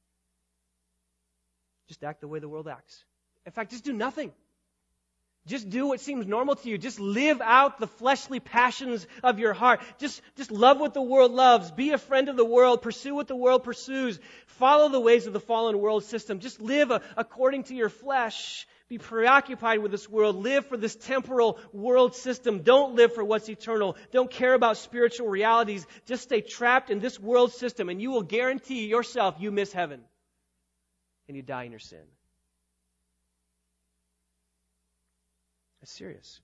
Just act the way the world acts. In fact, just do nothing. Just do what seems normal to you. Just live out the fleshly passions of your heart. Just, just love what the world loves. Be a friend of the world. Pursue what the world pursues. Follow the ways of the fallen world system. Just live a, according to your flesh. Be preoccupied with this world. Live for this temporal world system. Don't live for what's eternal. Don't care about spiritual realities. Just stay trapped in this world system, and you will guarantee yourself you miss heaven. And you die in your sin. That's serious.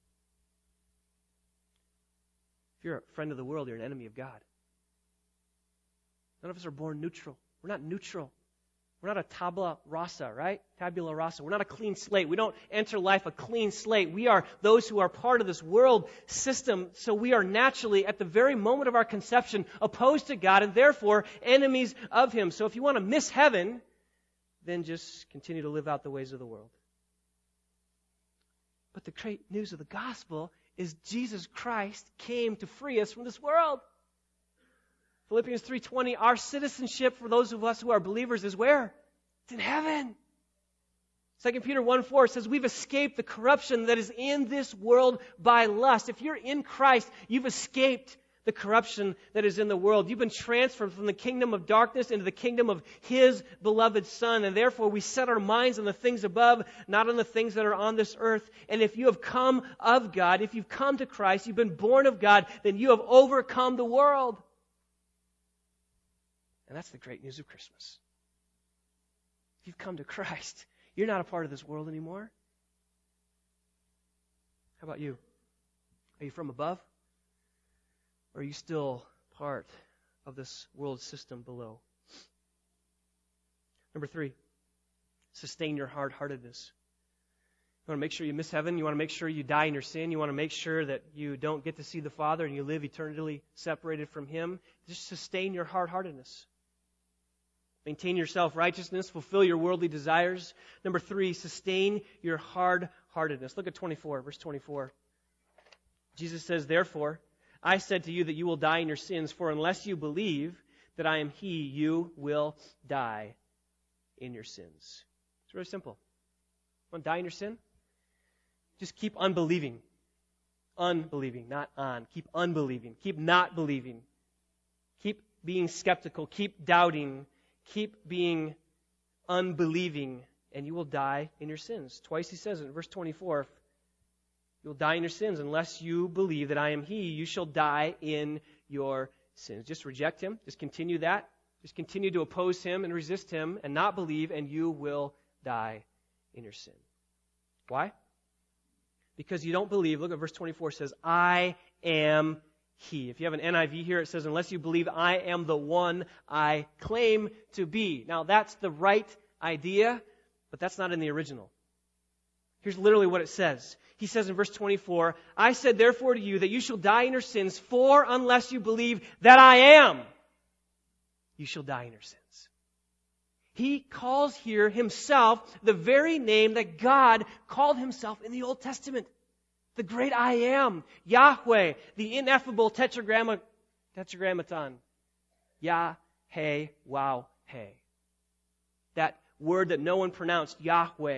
If you're a friend of the world, you're an enemy of God. None of us are born neutral. We're not neutral. We're not a tabula rasa, right? Tabula rasa. We're not a clean slate. We don't enter life a clean slate. We are those who are part of this world system, so we are naturally, at the very moment of our conception, opposed to God and therefore enemies of Him. So if you want to miss heaven, then just continue to live out the ways of the world. But the great news of the gospel is Jesus Christ came to free us from this world. Philippians three twenty, our citizenship for those of us who are believers is where? It's in heaven. Second Peter one four says we've escaped the corruption that is in this world by lust. If you're in Christ, you've escaped the corruption that is in the world. You've been transferred from the kingdom of darkness into the kingdom of His beloved Son. And therefore we set our minds on the things above, not on the things that are on this earth. And if you have come of God, if you've come to Christ, you've been born of God, then you have overcome the world. And that's the great news of Christmas. If you've come to Christ, you're not a part of this world anymore. How about you? Are you from above? Or are you still part of this world system below? Number three, sustain your hard-heartedness. You want to make sure you miss heaven. You want to make sure you die in your sin. You want to make sure that you don't get to see the Father and you live eternally separated from Him. Just sustain your hard-heartedness. Maintain your self-righteousness. Fulfill your worldly desires. Number three, sustain your hard-heartedness. Look at twenty-four, verse twenty-four. Jesus says, therefore, I said to you that you will die in your sins, for unless you believe that I am He, you will die in your sins. It's very simple. You want to die in your sin? Just keep unbelieving. Unbelieving, not on. Keep unbelieving. Keep not believing. Keep being skeptical. Keep doubting. Keep being unbelieving, and you will die in your sins. Twice He says it in verse twenty-four. You will die in your sins unless you believe that I am He. You shall die in your sins. Just reject Him. Just continue that. Just continue to oppose Him and resist Him and not believe, and you will die in your sin. Why? Because you don't believe. Look at verse twenty-four. It says, I am He. If you have an N I V here, it says, unless you believe I am the one I claim to be. Now, that's the right idea, but that's not in the original. Here's literally what it says. He says in verse twenty-four, I said therefore to you that you shall die in your sins, for unless you believe that I am, you shall die in your sins. He calls here Himself the very name that God called Himself in the Old Testament. The great I am, Yahweh, the ineffable tetragramma, tetragrammaton. Yah, hey, wow, hey. That word that no one pronounced, Yahweh,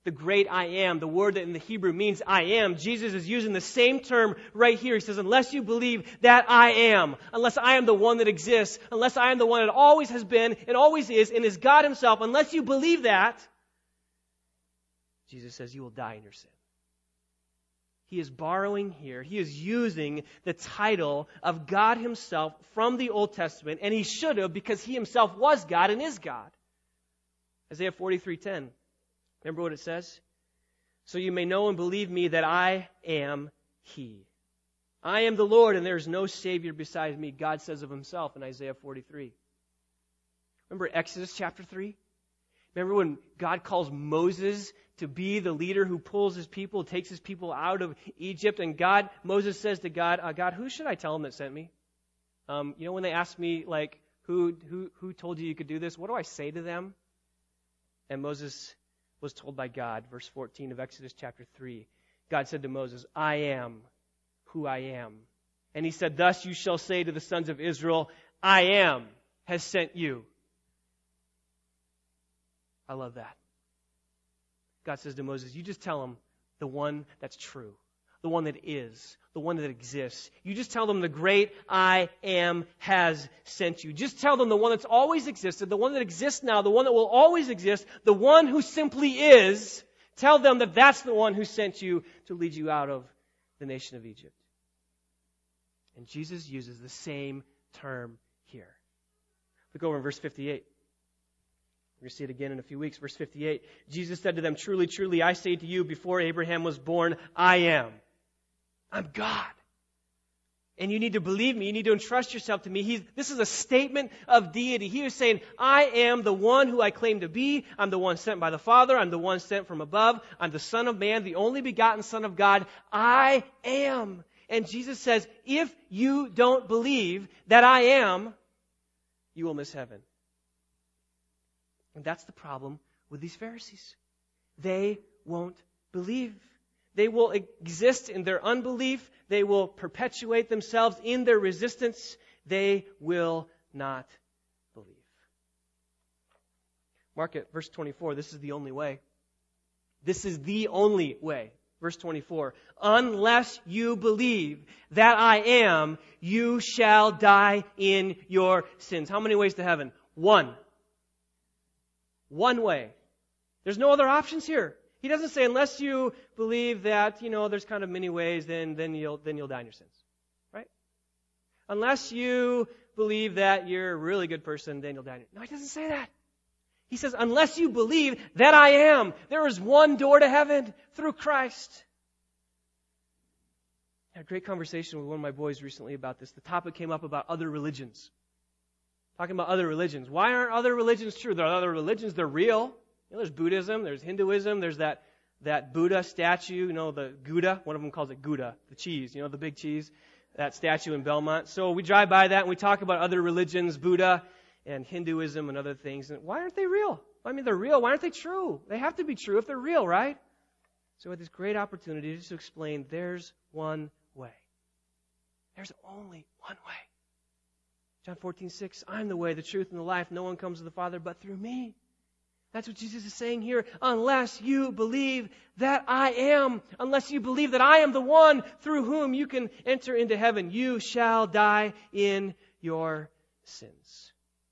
The great I am, the word that in the Hebrew means I am. Jesus is using the same term right here. He says, unless you believe that I am, unless I am the one that exists, unless I am the one that always has been and always is and is God himself, unless you believe that, Jesus says you will die in your sin. He is borrowing here, he is using the title of God himself from the Old Testament, and he should have because he himself was God and is God. Isaiah forty-three ten. Remember what it says? So you may know and believe me that I am he. I am the Lord and there is no Savior besides me, God says of himself in Isaiah forty-three. Remember Exodus chapter three? Remember when God calls Moses to be the leader who pulls his people, takes his people out of Egypt, and God, Moses says to God, uh, God, who should I tell him that sent me? Um, you know when they ask me, like, who, who, who told you you could do this? What do I say to them? And Moses was told by God, verse fourteen of Exodus chapter three. God said to Moses, I am who I am. And he said, thus you shall say to the sons of Israel, I am has sent you. I love that. God says to Moses, you just tell them the one that's true, the one that is, the one that exists. You just tell them the great I am has sent you. Just tell them the one that's always existed, the one that exists now, the one that will always exist, the one who simply is. Tell them that that's the one who sent you to lead you out of the nation of Egypt. And Jesus uses the same term here. Look over in verse fifty-eight. We're going to see it again in a few weeks. Verse fifty-eight. Jesus said to them, truly, truly, I say to you, before Abraham was born, I am. I'm God. And you need to believe me. You need to entrust yourself to me. He's, this is a statement of deity. He is saying, I am the one who I claim to be. I'm the one sent by the Father. I'm the one sent from above. I'm the Son of Man, the only begotten Son of God. I am. And Jesus says, if you don't believe that I am, you will miss heaven. And that's the problem with these Pharisees. They won't believe. They will exist in their unbelief. They will perpetuate themselves in their resistance. They will not believe. Mark it, verse twenty-four. This is the only way. This is the only way. Verse twenty-four. Unless you believe that I am, you shall die in your sins. How many ways to heaven? One. One way. There's no other options here. He doesn't say unless you believe that, you know, there's kind of many ways, then then you'll then you'll die in your sins. Right? Unless you believe that you're a really good person, then you'll die in your sins. No, he doesn't say that. He says, unless you believe that I am, there is one door to heaven through Christ. I had a great conversation with one of my boys recently about this. The topic came up about other religions. Talking about other religions. Why aren't other religions true? There are other religions. They're real. You know, there's Buddhism. There's Hinduism. There's that, that Buddha statue. You know, the Gouda. One of them calls it Gouda. The cheese. You know, the big cheese. That statue in Belmont. So we drive by that and we talk about other religions, Buddha and Hinduism and other things. And why aren't they real? I mean, they're real. Why aren't they true? They have to be true if they're real, right? So we had this great opportunity just to explain there's one way. There's only one way. John fourteen six, I'm the way, the truth, and the life. No one comes to the Father but through me. That's what Jesus is saying here. Unless you believe that I am, unless you believe that I am the one through whom you can enter into heaven, you shall die in your sins.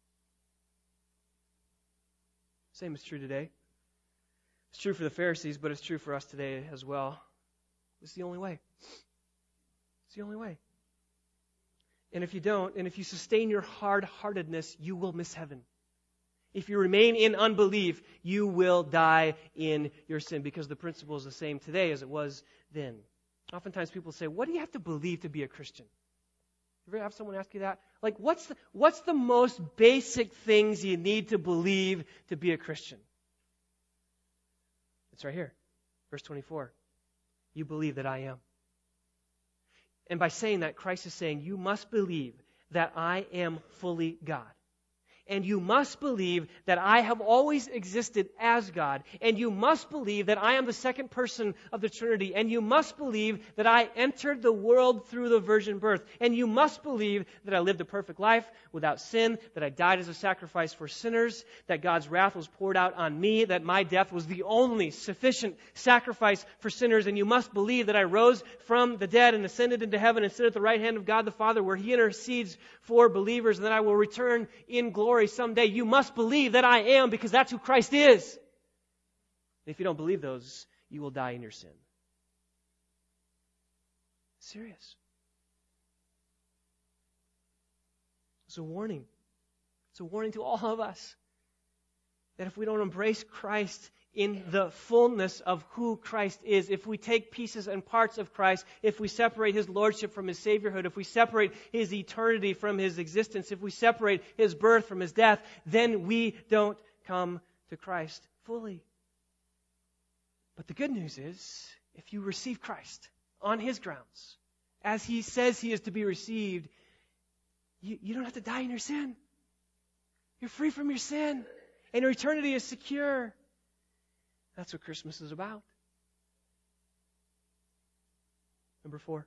Same is true today. It's true for the Pharisees, but it's true for us today as well. It's the only way. It's the only way. And if you don't, and if you sustain your hard-heartedness, you will miss heaven. If you remain in unbelief, you will die in your sin, because the principle is the same today as it was then. Oftentimes people say, what do you have to believe to be a Christian? You ever have someone ask you that? Like, what's the, what's the most basic things you need to believe to be a Christian? It's right here. Verse twenty-four. You believe that I am. And by saying that, Christ is saying, you must believe that I am fully God. And you must believe that I have always existed as God. And you must believe that I am the second person of the Trinity. And you must believe that I entered the world through the virgin birth. And you must believe that I lived a perfect life without sin, that I died as a sacrifice for sinners, that God's wrath was poured out on me, that my death was the only sufficient sacrifice for sinners. And you must believe that I rose from the dead and ascended into heaven and sit at the right hand of God the Father, where He intercedes for believers, and that I will return in glory someday. You must believe that I am, because that's who Christ is. And if you don't believe those, you will die in your sin. Serious. It's a warning. It's a warning to all of us that if we don't embrace Christ in the fullness of who Christ is, if we take pieces and parts of Christ, if we separate His lordship from His saviorhood, if we separate His eternity from His existence, if we separate His birth from His death, then we don't come to Christ fully. But the good news is, if you receive Christ on His grounds, as He says He is to be received, you, you don't have to die in your sin. You're free from your sin, and your eternity is secure. That's what Christmas is about. Number four.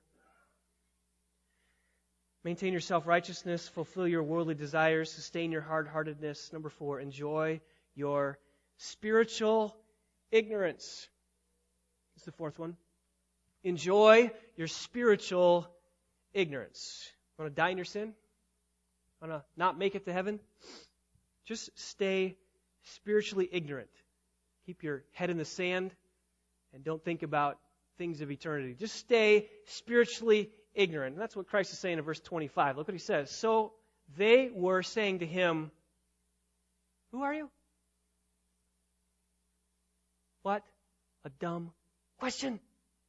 Maintain your self-righteousness, fulfill your worldly desires, sustain your hard-heartedness. Number four, enjoy your spiritual ignorance. That's the fourth one. Enjoy your spiritual ignorance. Want to die in your sin? Want to not make it to heaven? Just stay spiritually ignorant. Keep your head in the sand and don't think about things of eternity. Just stay spiritually ignorant. And that's what Christ is saying in verse twenty-five. Look what He says. So they were saying to Him, who are you? What a dumb question.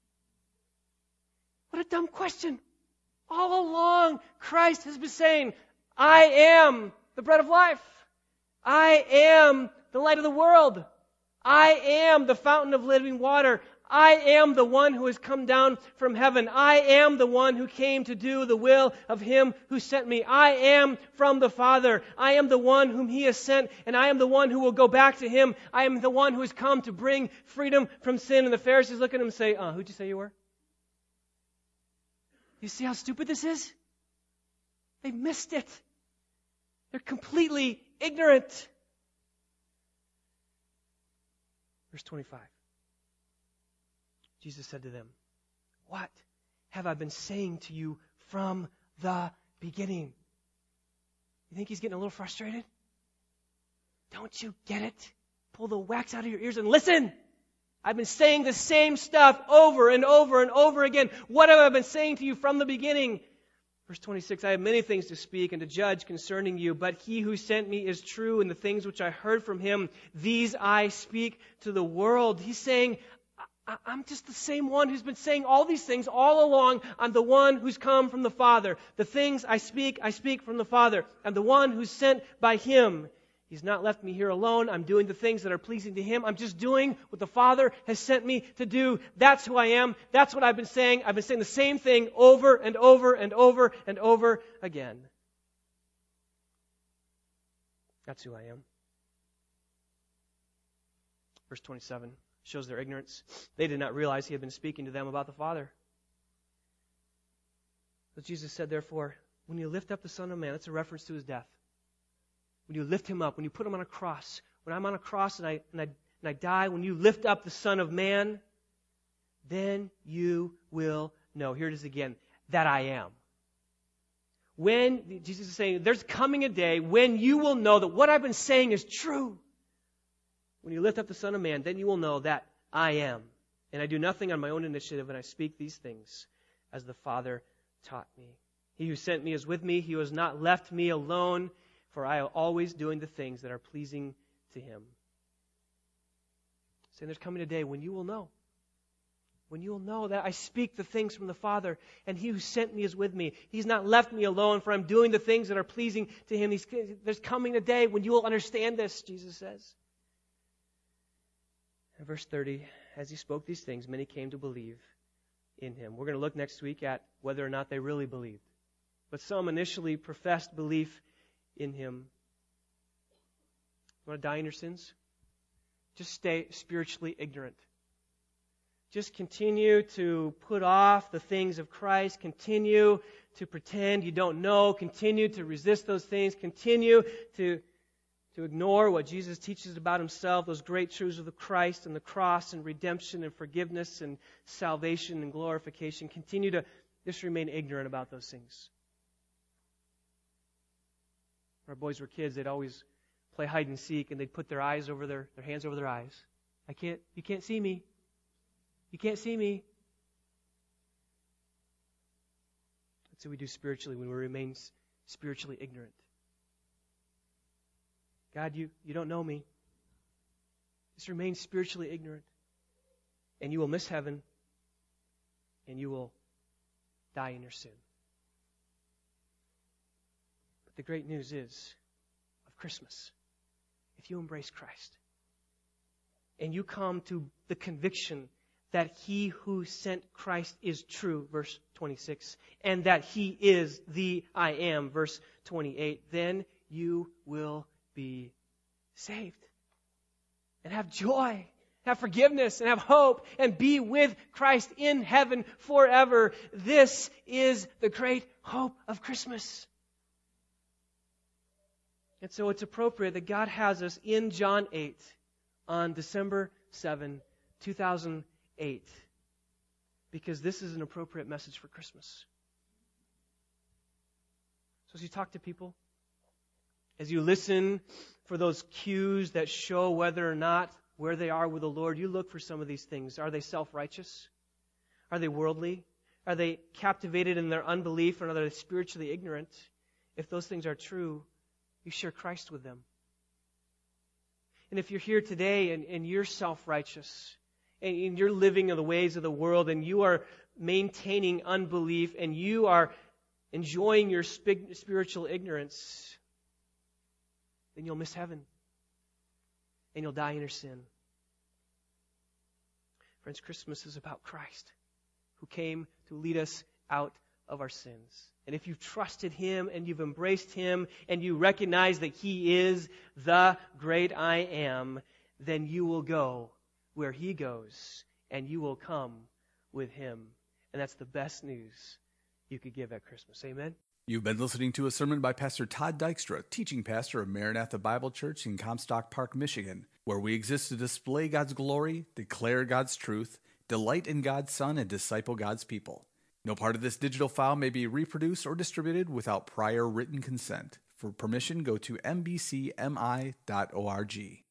What a dumb question. All along, Christ has been saying, I am the bread of life. I am the light of the world. I am the fountain of living water. I am the one who has come down from heaven. I am the one who came to do the will of Him who sent me. I am from the Father. I am the one whom He has sent, and I am the one who will go back to Him. I am the one who has come to bring freedom from sin. And the Pharisees look at Him and say, uh, who'd you say you were? You see how stupid this is? They missed it. They're completely ignorant. Verse twenty-five. Jesus said to them, what have I been saying to you from the beginning? You think He's getting a little frustrated? Don't you get it? Pull the wax out of your ears and listen. I've been saying the same stuff over and over and over again. What have I been saying to you from the beginning? Verse twenty-six, I have many things to speak and to judge concerning you, but He who sent me is true, and the things which I heard from Him, these I speak to the world. He's saying, I'm just the same one who's been saying all these things all along. I'm the one who's come from the Father. The things I speak, I speak from the Father. I'm the one who's sent by Him. He's not left me here alone. I'm doing the things that are pleasing to Him. I'm just doing what the Father has sent me to do. That's who I am. That's what I've been saying. I've been saying the same thing over and over and over and over again. That's who I am. Verse twenty-seven shows their ignorance. They did not realize He had been speaking to them about the Father. But Jesus said, therefore, when you lift up the Son of Man, that's a reference to His death. When you lift Him up, when you put Him on a cross, when I'm on a cross and I, and I, and I die, when you lift up the Son of Man, then you will know, here it is again, that I am. When, Jesus is saying, there's coming a day when you will know that what I've been saying is true. When you lift up the Son of Man, then you will know that I am. And I do nothing on my own initiative, and I speak these things as the Father taught me. He who sent me is with me. He has not left me alone, for I am always doing the things that are pleasing to Him. Saying there's coming a day when you will know. When you will know that I speak the things from the Father, and He who sent me is with me. He's not left me alone, for I'm doing the things that are pleasing to Him. He's, there's coming a day when you will understand this, Jesus says. In verse thirty, as He spoke these things, many came to believe in Him. We're going to look next week at whether or not they really believed. But some initially professed belief in Him. You want to die in your sins? Just stay spiritually ignorant. Just continue to put off the things of Christ. Continue to pretend you don't know. Continue to resist those things. Continue to, to ignore what Jesus teaches about himself, those great truths of the Christ and the cross and redemption and forgiveness and salvation and glorification. Continue to just remain ignorant about those things. When our boys were kids, they'd always play hide and seek, and they'd put their eyes over their, their hands over their eyes. I can't, you can't see me. You can't see me. That's what we do spiritually when we remain spiritually ignorant. God, you, you don't know me. Just remain spiritually ignorant. And you will miss heaven. And you will die in your sin. But the great news is of Christmas. If you embrace Christ and you come to the conviction that He who sent Christ is true, verse twenty-six, and that He is the I Am, verse twenty-eight, then you will be saved and have joy, have forgiveness, and have hope, and be with Christ in heaven forever. This is the great hope of Christmas. And so it's appropriate that God has us in John eight on December seventh, two thousand eight, because this is an appropriate message for Christmas. So as you talk to people, as you listen for those cues that show whether or not where they are with the Lord, you look for some of these things. Are they self-righteous? Are they worldly? Are they captivated in their unbelief, or are they spiritually ignorant? If those things are true, you share Christ with them. And if you're here today and, and you're self-righteous, and, and you're living in the ways of the world, and you are maintaining unbelief, and you are enjoying your sp- spiritual ignorance, then you'll miss heaven. And you'll die in your sin. Friends, Christmas is about Christ, who came to lead us out of our sins. And if you've trusted Him and you've embraced Him and you recognize that He is the great I Am, then you will go where He goes and you will come with Him. And that's the best news you could give at Christmas. Amen?
You've been listening to a sermon by Pastor Todd Dykstra, teaching pastor of Maranatha Bible Church in Comstock Park, Michigan, where we exist to display God's glory, declare God's truth, delight in God's Son, and disciple God's people. No part of this digital file may be reproduced or distributed without prior written consent. For permission, go to m b c m i dot org.